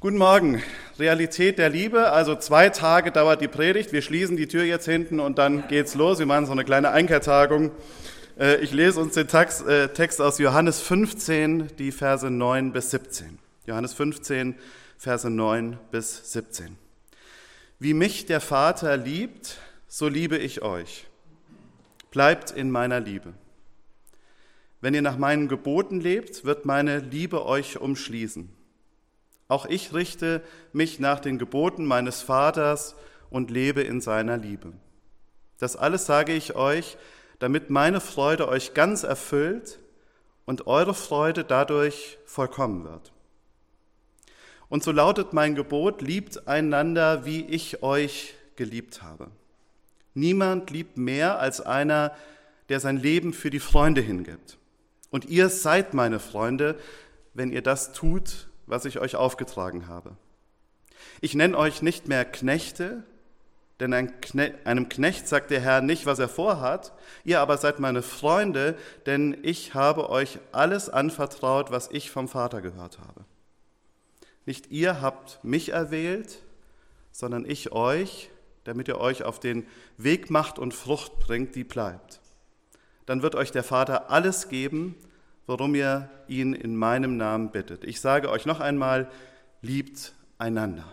Guten Morgen, Realität der Liebe, also 2 Tage dauert die Predigt, wir schließen die Tür jetzt hinten und dann geht's los, wir machen so eine kleine Einkehrtagung. Ich lese uns den Text aus Johannes 15, die Verse 9 bis 17. Johannes 15, Verse 9 bis 17. Wie mich der Vater liebt, so liebe ich euch. Bleibt in meiner Liebe. Wenn ihr nach meinen Geboten lebt, wird meine Liebe euch umschließen. Auch ich richte mich nach den Geboten meines Vaters und lebe in seiner Liebe. Das alles sage ich euch, damit meine Freude euch ganz erfüllt und eure Freude dadurch vollkommen wird. Und so lautet mein Gebot: Liebt einander, wie ich euch geliebt habe. Niemand liebt mehr als einer, der sein Leben für die Freunde hingibt. Und ihr seid meine Freunde, wenn ihr das tut, was ich euch aufgetragen habe. Ich nenne euch nicht mehr Knechte, denn einem Knecht sagt der Herr nicht, was er vorhat. Ihr aber seid meine Freunde, denn ich habe euch alles anvertraut, was ich vom Vater gehört habe. Nicht ihr habt mich erwählt, sondern ich euch, damit ihr euch auf den Weg macht und Frucht bringt, die bleibt. Dann wird euch der Vater alles geben, worum ihr ihn in meinem Namen bittet. Ich sage euch noch einmal, liebt einander.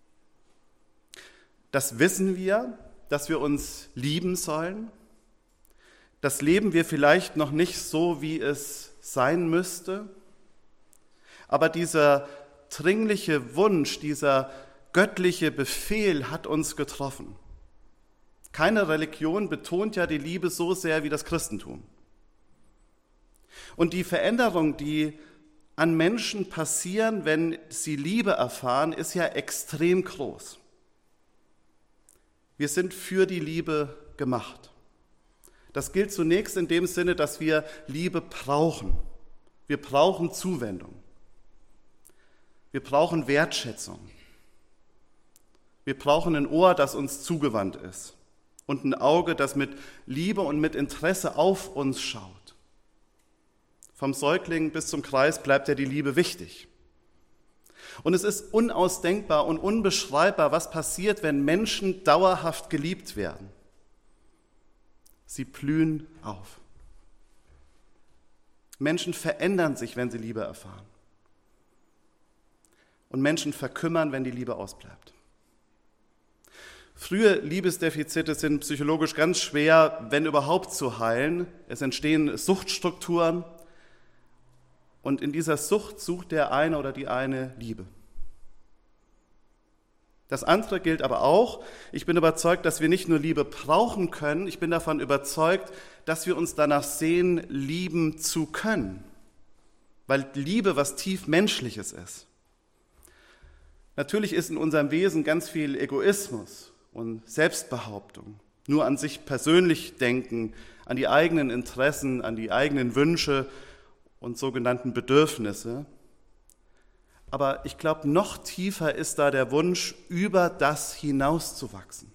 Das wissen wir, dass wir uns lieben sollen. Das leben wir vielleicht noch nicht so, wie es sein müsste. Aber dieser dringliche Wunsch, dieser göttliche Befehl hat uns getroffen. Keine Religion betont ja die Liebe so sehr wie das Christentum. Und die Veränderung, die an Menschen passieren, wenn sie Liebe erfahren, ist ja extrem groß. Wir sind für die Liebe gemacht. Das gilt zunächst in dem Sinne, dass wir Liebe brauchen. Wir brauchen Zuwendung. Wir brauchen Wertschätzung. Wir brauchen ein Ohr, das uns zugewandt ist. Und ein Auge, das mit Liebe und mit Interesse auf uns schaut. Vom Säugling bis zum Kreis bleibt ja die Liebe wichtig. Und es ist unausdenkbar und unbeschreibbar, was passiert, wenn Menschen dauerhaft geliebt werden. Sie blühen auf. Menschen verändern sich, wenn sie Liebe erfahren. Und Menschen verkümmern, wenn die Liebe ausbleibt. Frühe Liebesdefizite sind psychologisch ganz schwer, wenn überhaupt, zu heilen. Es entstehen Suchtstrukturen. Und in dieser Sucht sucht der eine oder die eine Liebe. Das andere gilt aber auch. Ich bin überzeugt, dass wir nicht nur Liebe brauchen können, ich bin davon überzeugt, dass wir uns danach sehen, lieben zu können. Weil Liebe was tief Menschliches ist. Natürlich ist in unserem Wesen ganz viel Egoismus und Selbstbehauptung. Nur an sich persönlich denken, an die eigenen Interessen, an die eigenen Wünsche und sogenannten Bedürfnisse. Aber ich glaube, noch tiefer ist da der Wunsch, über das hinauszuwachsen.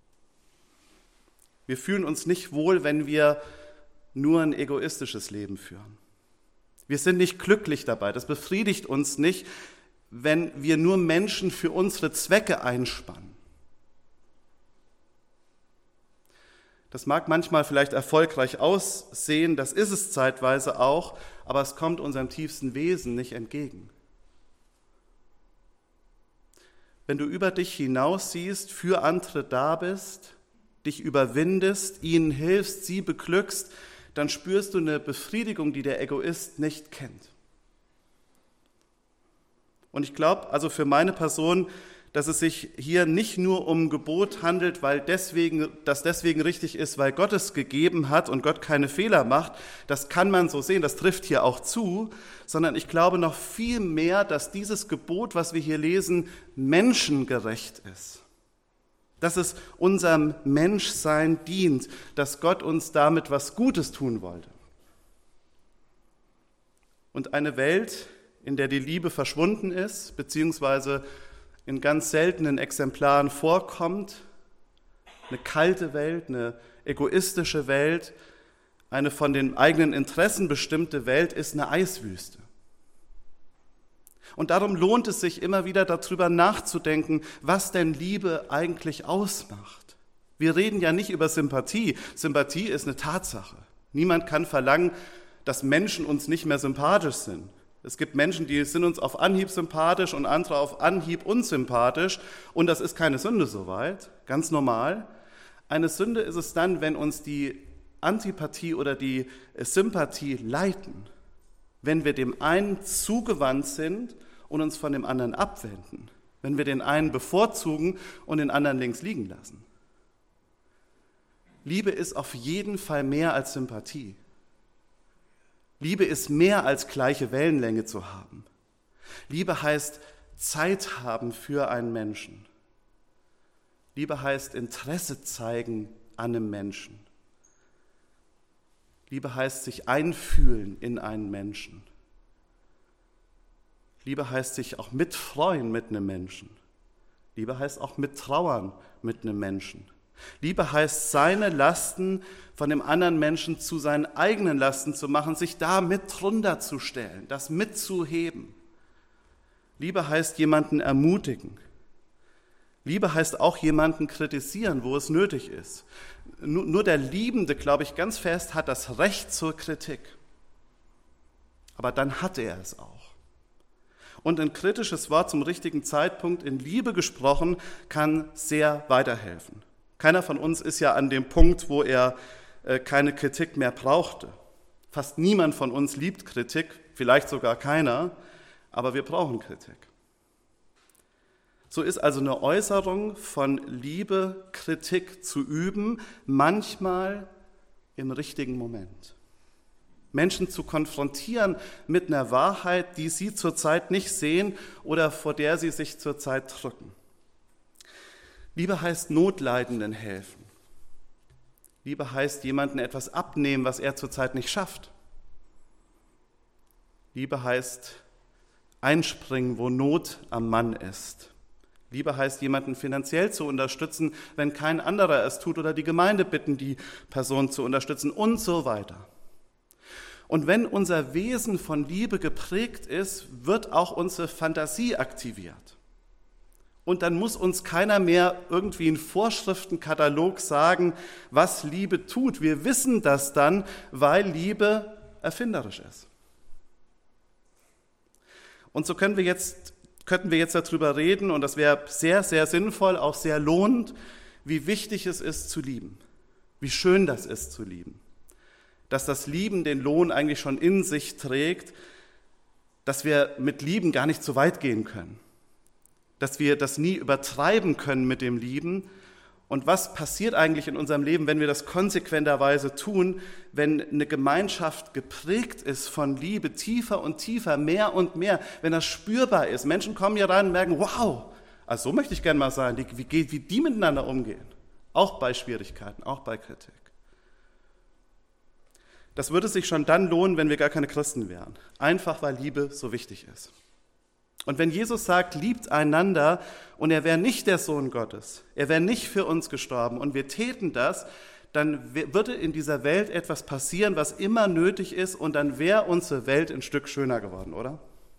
Wir fühlen uns nicht wohl, wenn wir nur ein egoistisches Leben führen. Wir sind nicht glücklich dabei, das befriedigt uns nicht, wenn wir nur Menschen für unsere Zwecke einspannen. Das mag manchmal vielleicht erfolgreich aussehen, das ist es zeitweise auch, aber es kommt unserem tiefsten Wesen nicht entgegen. Wenn du über dich hinaus siehst, für andere da bist, dich überwindest, ihnen hilfst, sie beglückst, dann spürst du eine Befriedigung, die der Egoist nicht kennt. Und ich glaube, also für meine Person, dass es sich hier nicht nur um Gebot handelt, weil das deswegen richtig ist, weil Gott es gegeben hat und Gott keine Fehler macht. Das kann man so sehen, das trifft hier auch zu, sondern ich glaube noch viel mehr, dass dieses Gebot, was wir hier lesen, menschengerecht ist. Dass es unserem Menschsein dient, dass Gott uns damit was Gutes tun wollte. Und eine Welt, in der die Liebe verschwunden ist, beziehungsweise in ganz seltenen Exemplaren vorkommt, eine kalte Welt, eine egoistische Welt, eine von den eigenen Interessen bestimmte Welt ist eine Eiswüste. Und darum lohnt es sich immer wieder darüber nachzudenken, was denn Liebe eigentlich ausmacht. Wir reden ja nicht über Sympathie. Sympathie ist eine Tatsache. Niemand kann verlangen, dass Menschen uns nicht mehr sympathisch sind. Es gibt Menschen, die sind uns auf Anhieb sympathisch und andere auf Anhieb unsympathisch. Und das ist keine Sünde soweit, ganz normal. Eine Sünde ist es dann, wenn uns die Antipathie oder die Sympathie leiten. Wenn wir dem einen zugewandt sind und uns von dem anderen abwenden. Wenn wir den einen bevorzugen und den anderen links liegen lassen. Liebe ist auf jeden Fall mehr als Sympathie. Liebe ist mehr als gleiche Wellenlänge zu haben. Liebe heißt Zeit haben für einen Menschen. Liebe heißt Interesse zeigen an einem Menschen. Liebe heißt sich einfühlen in einen Menschen. Liebe heißt sich auch mitfreuen mit einem Menschen. Liebe heißt auch mittrauern mit einem Menschen. Liebe heißt, seine Lasten von dem anderen Menschen zu seinen eigenen Lasten zu machen, sich da mit drunter zu stellen, das mitzuheben. Liebe heißt, jemanden ermutigen. Liebe heißt auch, jemanden kritisieren, wo es nötig ist. Nur der Liebende, glaube ich, ganz fest, hat das Recht zur Kritik. Aber dann hat er es auch. Und ein kritisches Wort zum richtigen Zeitpunkt in Liebe gesprochen kann sehr weiterhelfen. Keiner von uns ist ja an dem Punkt, wo er keine Kritik mehr brauchte. Fast niemand von uns liebt Kritik, vielleicht sogar keiner, aber wir brauchen Kritik. So ist also eine Äußerung von Liebe, Kritik zu üben, manchmal im richtigen Moment. Menschen zu konfrontieren mit einer Wahrheit, die sie zurzeit nicht sehen oder vor der sie sich zurzeit drücken. Liebe heißt Notleidenden helfen. Liebe heißt jemandem etwas abnehmen, was er zurzeit nicht schafft. Liebe heißt einspringen, wo Not am Mann ist. Liebe heißt jemanden finanziell zu unterstützen, wenn kein anderer es tut oder die Gemeinde bitten, die Person zu unterstützen und so weiter. Und wenn unser Wesen von Liebe geprägt ist, wird auch unsere Fantasie aktiviert. Und dann muss uns keiner mehr irgendwie einen Vorschriftenkatalog sagen, was Liebe tut. Wir wissen das dann, weil Liebe erfinderisch ist. Und so könnten wir jetzt darüber reden, und das wäre sehr, sehr sinnvoll, auch sehr lohnend, wie wichtig es ist zu lieben. Wie schön das ist zu lieben. Dass das Lieben den Lohn eigentlich schon in sich trägt, dass wir mit Lieben gar nicht so weit gehen können. Dass wir das nie übertreiben können mit dem Lieben. Und was passiert eigentlich in unserem Leben, wenn wir das konsequenterweise tun, wenn eine Gemeinschaft geprägt ist von Liebe, tiefer und tiefer, mehr und mehr, wenn das spürbar ist. Menschen kommen hier rein und merken, wow, also so möchte ich gerne mal sein, wie die miteinander umgehen. Auch bei Schwierigkeiten, auch bei Kritik. Das würde sich schon dann lohnen, wenn wir gar keine Christen wären. Einfach, weil Liebe so wichtig ist. Und wenn Jesus sagt, liebt einander, und er wäre nicht der Sohn Gottes, er wäre nicht für uns gestorben und wir täten das, dann würde in dieser Welt etwas passieren, was immer nötig ist, und dann wäre unsere Welt ein Stück schöner geworden, oder?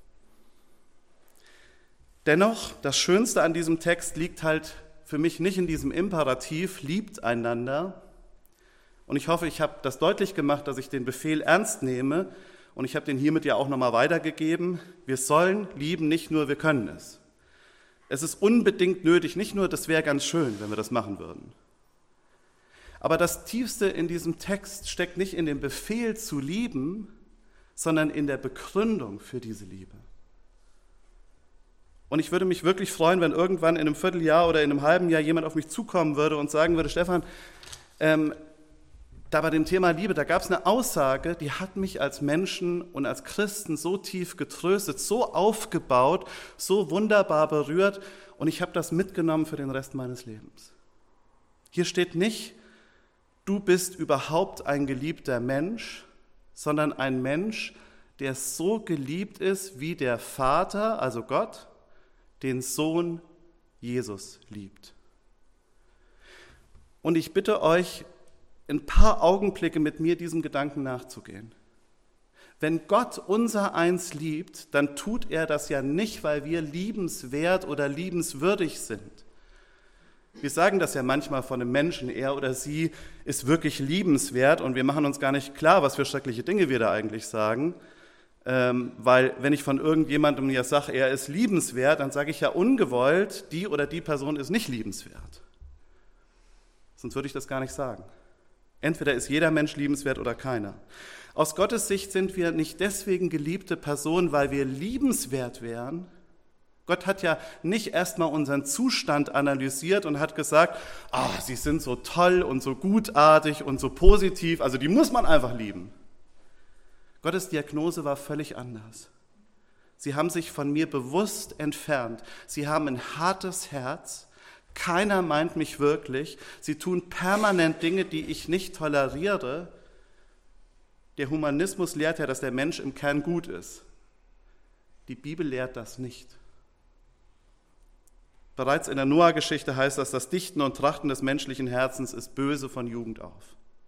Dennoch, das Schönste an diesem Text liegt halt für mich nicht in diesem Imperativ, liebt einander. Und ich hoffe, ich habe das deutlich gemacht, dass ich den Befehl ernst nehme. Und ich habe den hiermit ja auch nochmal weitergegeben. Wir sollen lieben, nicht nur wir können es. Es ist unbedingt nötig, nicht nur, das wäre ganz schön, wenn wir das machen würden. Aber das Tiefste in diesem Text steckt nicht in dem Befehl zu lieben, sondern in der Begründung für diese Liebe. Und ich würde mich wirklich freuen, wenn irgendwann in einem Vierteljahr oder in einem halben Jahr jemand auf mich zukommen würde und sagen würde, Stefan, da bei dem Thema Liebe, da gab es eine Aussage, die hat mich als Menschen und als Christen so tief getröstet, so aufgebaut, so wunderbar berührt, und ich habe das mitgenommen für den Rest meines Lebens. Hier steht nicht, du bist überhaupt ein geliebter Mensch, sondern ein Mensch, der so geliebt ist, wie der Vater, also Gott, den Sohn Jesus liebt. Und ich bitte euch, ein paar Augenblicke mit mir diesem Gedanken nachzugehen. Wenn Gott unser Eins liebt, dann tut er das ja nicht, weil wir liebenswert oder liebenswürdig sind. Wir sagen das ja manchmal von einem Menschen, er oder sie ist wirklich liebenswert und wir machen uns gar nicht klar, was für schreckliche Dinge wir da eigentlich sagen. Weil wenn ich von irgendjemandem ja sage, er ist liebenswert, dann sage ich ja ungewollt, die oder die Person ist nicht liebenswert. Sonst würde ich das gar nicht sagen. Entweder ist jeder Mensch liebenswert oder keiner. Aus Gottes Sicht sind wir nicht deswegen geliebte Personen, weil wir liebenswert wären. Gott hat ja nicht erstmal unseren Zustand analysiert und hat gesagt, sie sind so toll und so gutartig und so positiv, also die muss man einfach lieben. Gottes Diagnose war völlig anders. Sie haben sich von mir bewusst entfernt. Sie haben ein hartes Herz. Keiner meint mich wirklich. Sie tun permanent Dinge, die ich nicht toleriere. Der Humanismus lehrt ja, dass der Mensch im Kern gut ist. Die Bibel lehrt das nicht. Bereits in der Noah-Geschichte heißt das Dichten und Trachten des menschlichen Herzens ist böse von Jugend auf.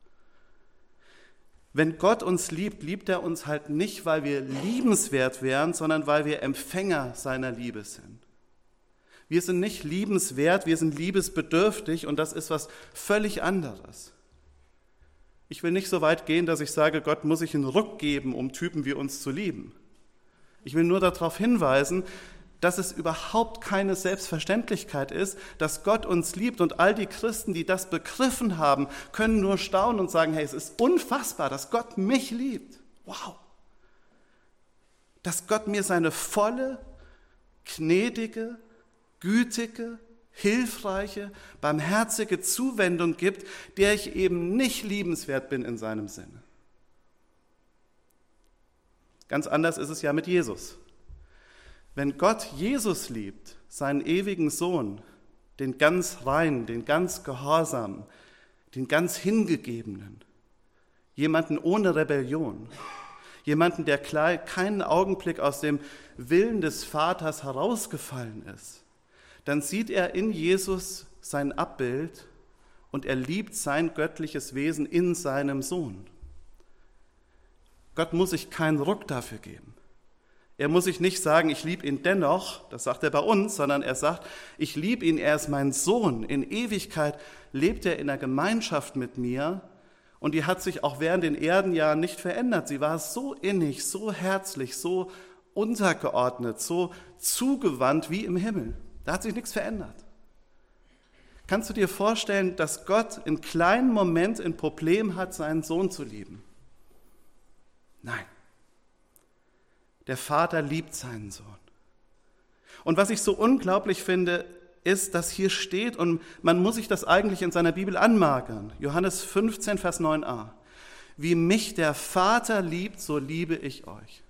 Wenn Gott uns liebt, liebt er uns halt nicht, weil wir liebenswert wären, sondern weil wir Empfänger seiner Liebe sind. Wir sind nicht liebenswert, wir sind liebesbedürftig und das ist was völlig anderes. Ich will nicht so weit gehen, dass ich sage, Gott muss sich einen Ruck geben, um Typen wie uns zu lieben. Ich will nur darauf hinweisen, dass es überhaupt keine Selbstverständlichkeit ist, dass Gott uns liebt und all die Christen, die das begriffen haben, können nur staunen und sagen, hey, es ist unfassbar, dass Gott mich liebt. Wow! Dass Gott mir seine volle, gnädige, gütige, hilfreiche, barmherzige Zuwendung gibt, der ich eben nicht liebenswert bin in seinem Sinne. Ganz anders ist es ja mit Jesus. Wenn Gott Jesus liebt, seinen ewigen Sohn, den ganz reinen, den ganz gehorsamen, den ganz hingegebenen, jemanden ohne Rebellion, jemanden, der keinen Augenblick aus dem Willen des Vaters herausgefallen ist, dann sieht er in Jesus sein Abbild und er liebt sein göttliches Wesen in seinem Sohn. Gott muss sich keinen Ruck dafür geben. Er muss sich nicht sagen, ich liebe ihn dennoch, das sagt er bei uns, sondern er sagt, ich liebe ihn, er ist mein Sohn. In Ewigkeit lebt er in der Gemeinschaft mit mir und die hat sich auch während den Erdenjahren nicht verändert. Sie war so innig, so herzlich, so untergeordnet, so zugewandt wie im Himmel. Da hat sich nichts verändert. Kannst du dir vorstellen, dass Gott in kleinen Momenten ein Problem hat, seinen Sohn zu lieben? Nein. Der Vater liebt seinen Sohn. Und was ich so unglaublich finde, ist, dass hier steht, und man muss sich das eigentlich in seiner Bibel anmarkern, Johannes 15, Vers 9a. Wie mich der Vater liebt, so liebe ich euch.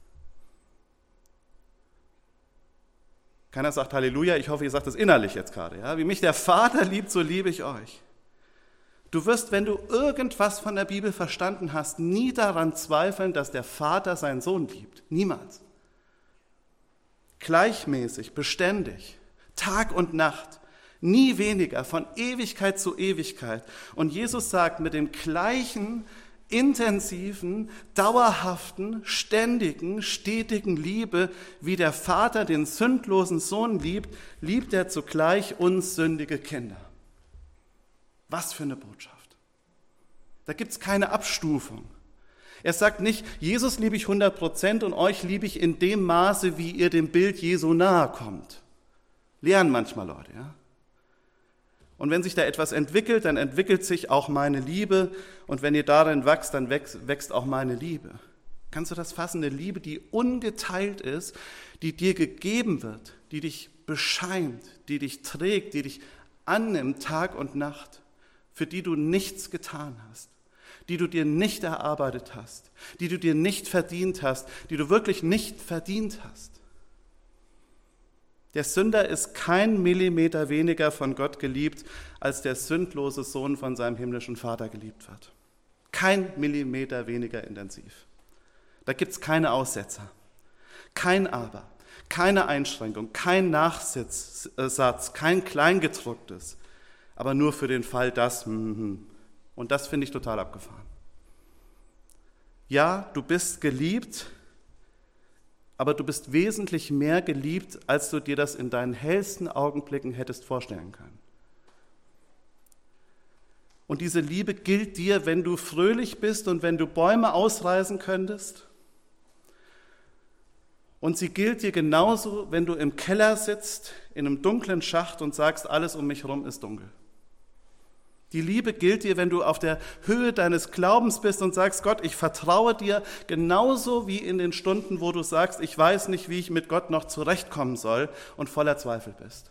Keiner sagt Halleluja, ich hoffe, ihr sagt es innerlich jetzt gerade. Ja? Wie mich der Vater liebt, so liebe ich euch. Du wirst, wenn du irgendwas von der Bibel verstanden hast, nie daran zweifeln, dass der Vater seinen Sohn liebt. Niemals. Gleichmäßig, beständig, Tag und Nacht, nie weniger, von Ewigkeit zu Ewigkeit. Und Jesus sagt, mit dem gleichen, intensiven, dauerhaften, ständigen, stetigen Liebe, wie der Vater den sündlosen Sohn liebt, liebt er zugleich uns sündige Kinder. Was für eine Botschaft. Da gibt es keine Abstufung. Er sagt nicht, Jesus liebe ich 100% und euch liebe ich in dem Maße, wie ihr dem Bild Jesu nahe kommt. Lehren manchmal Leute, ja. Und wenn sich da etwas entwickelt, dann entwickelt sich auch meine Liebe. Und wenn ihr darin wächst, dann wächst auch meine Liebe. Kannst du das fassen? Eine Liebe, die ungeteilt ist, die dir gegeben wird, die dich bescheint, die dich trägt, die dich annimmt Tag und Nacht, für die du nichts getan hast, die du dir nicht erarbeitet hast, die du dir nicht verdient hast, die du wirklich nicht verdient hast. Der Sünder ist kein Millimeter weniger von Gott geliebt, als der sündlose Sohn von seinem himmlischen Vater geliebt wird. Kein Millimeter weniger intensiv. Da gibt es keine Aussetzer, kein Aber, keine Einschränkung, kein Nachsatz, kein Kleingedrucktes, aber nur für den Fall das. Und das finde ich total abgefahren. Ja, du bist geliebt, aber du bist wesentlich mehr geliebt, als du dir das in deinen hellsten Augenblicken hättest vorstellen können. Und diese Liebe gilt dir, wenn du fröhlich bist und wenn du Bäume ausreißen könntest. Und sie gilt dir genauso, wenn du im Keller sitzt, in einem dunklen Schacht und sagst, alles um mich herum ist dunkel. Die Liebe gilt dir, wenn du auf der Höhe deines Glaubens bist und sagst, Gott, ich vertraue dir, genauso wie in den Stunden, wo du sagst, ich weiß nicht, wie ich mit Gott noch zurechtkommen soll und voller Zweifel bist.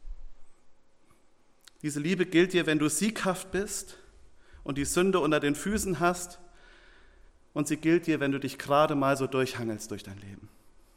Diese Liebe gilt dir, wenn du sieghaft bist und die Sünde unter den Füßen hast, und sie gilt dir, wenn du dich gerade mal so durchhangelst durch dein Leben.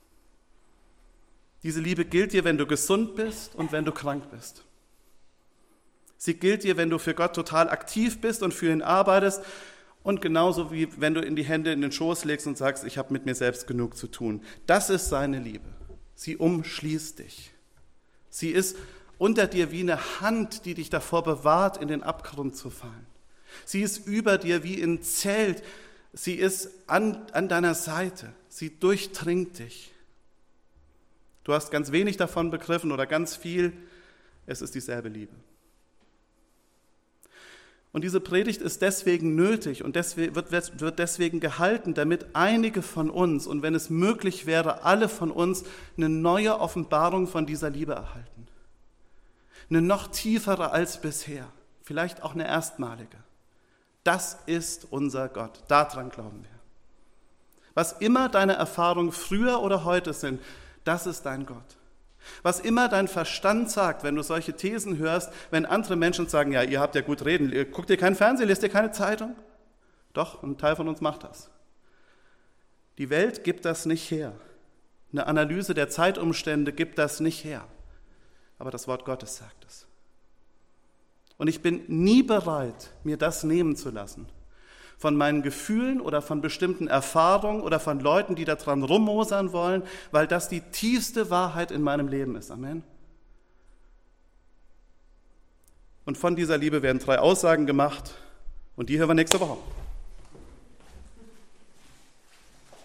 Diese Liebe gilt dir, wenn du gesund bist und wenn du krank bist. Sie gilt dir, wenn du für Gott total aktiv bist und für ihn arbeitest und genauso wie wenn du in die Hände in den Schoß legst und sagst, ich habe mit mir selbst genug zu tun. Das ist seine Liebe. Sie umschließt dich. Sie ist unter dir wie eine Hand, die dich davor bewahrt, in den Abgrund zu fallen. Sie ist über dir wie ein Zelt. Sie ist an deiner Seite. Sie durchdringt dich. Du hast ganz wenig davon begriffen oder ganz viel. Es ist dieselbe Liebe. Und diese Predigt ist deswegen nötig und wird deswegen gehalten, damit einige von uns, und wenn es möglich wäre, alle von uns, eine neue Offenbarung von dieser Liebe erhalten. Eine noch tiefere als bisher, vielleicht auch eine erstmalige. Das ist unser Gott, daran glauben wir. Was immer deine Erfahrungen früher oder heute sind, das ist dein Gott. Was immer dein Verstand sagt, wenn du solche Thesen hörst, wenn andere Menschen sagen, ja, ihr habt ja gut reden, guckt ihr keinen Fernsehen, lest ihr keine Zeitung? Doch, ein Teil von uns macht das. Die Welt gibt das nicht her. Eine Analyse der Zeitumstände gibt das nicht her. Aber das Wort Gottes sagt es. Und ich bin nie bereit, mir das nehmen zu lassen. Von meinen Gefühlen oder von bestimmten Erfahrungen oder von Leuten, die da dran rummosern wollen, weil das die tiefste Wahrheit in meinem Leben ist. Amen. Und von dieser Liebe werden 3 Aussagen gemacht und die hören wir nächste Woche.